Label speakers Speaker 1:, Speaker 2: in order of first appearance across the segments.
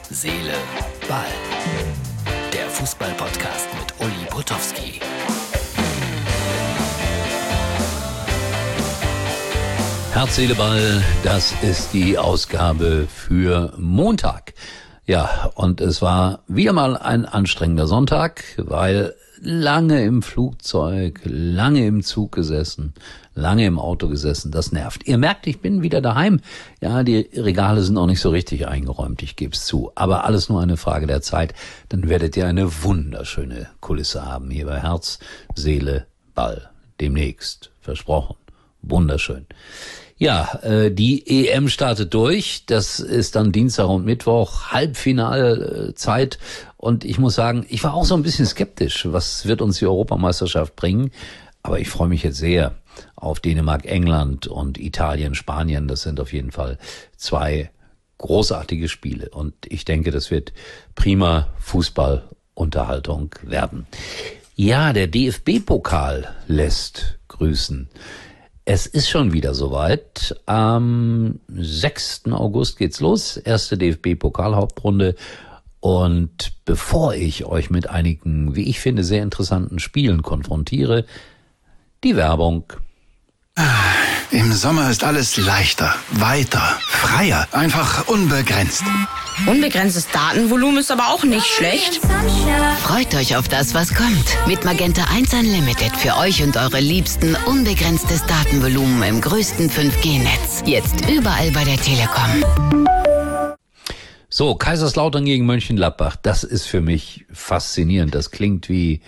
Speaker 1: Seele, Ball. Der Fußball-Podcast mit Uli Potowski. Herz, Seele, Ball, das ist die Ausgabe für Montag. Ja, und es war wieder mal ein anstrengender Sonntag, weil lange im Flugzeug, lange im Zug gesessen, lange im Auto gesessen, das nervt. Ihr merkt, ich bin wieder daheim. Ja, die Regale sind noch nicht so richtig eingeräumt, ich gebe es zu. Aber alles nur eine Frage der Zeit, dann werdet ihr eine wunderschöne Kulisse haben hier bei Herz, Seele, Ball. Demnächst, versprochen. Wunderschön. Ja, die EM startet durch. Das ist dann Dienstag und Mittwoch, Halbfinalzeit. Und ich muss sagen, ich war auch so ein bisschen skeptisch. Was wird uns die Europameisterschaft bringen? Aber ich freue mich jetzt sehr auf Dänemark, England und Italien, Spanien. Das sind auf jeden Fall zwei großartige Spiele. Und ich denke, das wird prima Fußballunterhaltung werden. Ja, der DFB-Pokal lässt grüßen. Es ist schon wieder soweit. Am 6. August geht's los. Erste DFB-Pokal-Hauptrunde. Und bevor ich euch mit einigen, wie ich finde, sehr interessanten Spielen konfrontiere, die Werbung.
Speaker 2: Im Sommer ist alles leichter, weiter, freier, einfach unbegrenzt.
Speaker 3: Unbegrenztes Datenvolumen ist aber auch nicht schlecht.
Speaker 4: Freut euch auf das, was kommt. Mit Magenta 1 Unlimited für euch und eure Liebsten unbegrenztes Datenvolumen im größten 5G-Netz. Jetzt überall bei der Telekom.
Speaker 1: So, Kaiserslautern gegen Mönchengladbach, das ist für mich faszinierend. Das klingt wie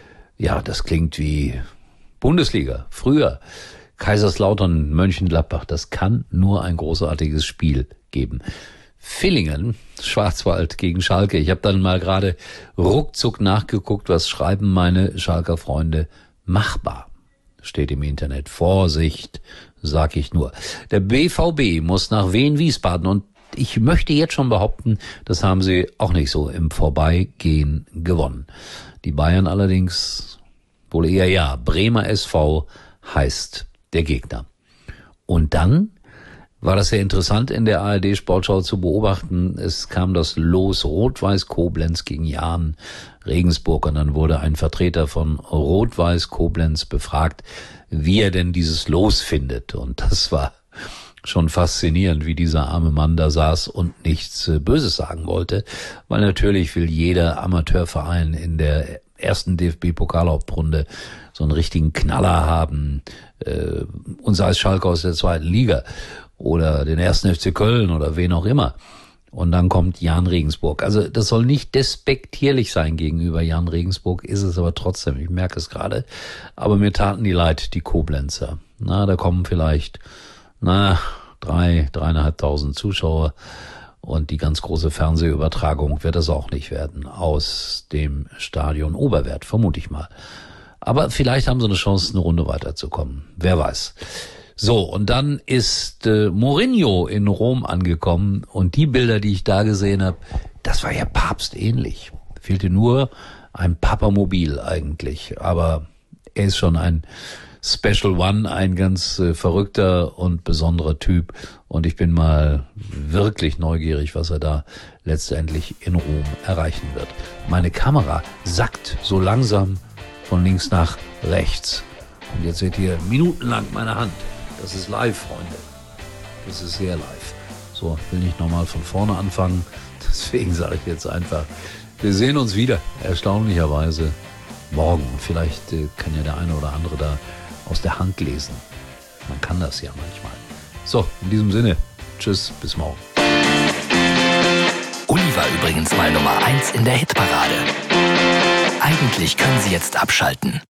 Speaker 1: Bundesliga, früher. Kaiserslautern, Mönchengladbach, das kann nur ein großartiges Spiel geben. Villingen, Schwarzwald gegen Schalke. Ich habe dann mal gerade ruckzuck nachgeguckt, was schreiben meine Schalker Freunde. Machbar, steht im Internet. Vorsicht, sag ich nur. Der BVB muss nach Wien-Wiesbaden und ich möchte jetzt schon behaupten, das haben sie auch nicht so im Vorbeigehen gewonnen. Die Bayern allerdings wohl eher ja. Bremer SV heißt der Gegner. Und dann war das sehr interessant in der ARD-Sportschau zu beobachten. Es kam das Los Rot-Weiß Koblenz gegen Jahn Regensburg und dann wurde ein Vertreter von Rot-Weiß Koblenz befragt, wie er denn dieses Los findet. Und das war schon faszinierend, wie dieser arme Mann da saß und nichts Böses sagen wollte, weil natürlich will jeder Amateurverein in der ersten DFB-Pokalhauptrunde so einen richtigen Knaller haben, und sei es Schalke aus der zweiten Liga oder den 1. FC Köln oder wen auch immer. Und dann kommt Jahn Regensburg. Also das soll nicht despektierlich sein gegenüber Jahn Regensburg, ist es aber trotzdem, ich merke es gerade. Aber mir taten die leid, die Koblenzer. Da kommen vielleicht 3.500 Zuschauer und die ganz große Fernsehübertragung wird das auch nicht werden aus dem Stadion Oberwert, vermute ich mal. Aber vielleicht haben sie eine Chance, eine Runde weiterzukommen. Wer weiß. So, und dann ist Mourinho in Rom angekommen und die Bilder, die ich da gesehen habe, das war ja papstähnlich. Fehlte nur ein Papamobil eigentlich, aber er ist schon ein Special One, ein ganz verrückter und besonderer Typ. Und ich bin mal wirklich neugierig, was er da letztendlich in Rom erreichen wird. Meine Kamera sackt so langsam von links nach rechts. Und jetzt seht ihr minutenlang meine Hand. Das ist live, Freunde. Das ist sehr live. So, ich will nicht nochmal von vorne anfangen. Deswegen sage ich jetzt einfach, wir sehen uns wieder, erstaunlicherweise, morgen. Vielleicht kann ja der eine oder andere da aus der Hand lesen. Man kann das ja manchmal. So, in diesem Sinne, tschüss, bis morgen.
Speaker 5: Uli war übrigens mal Nummer 1 in der Hitparade. Eigentlich können Sie jetzt abschalten.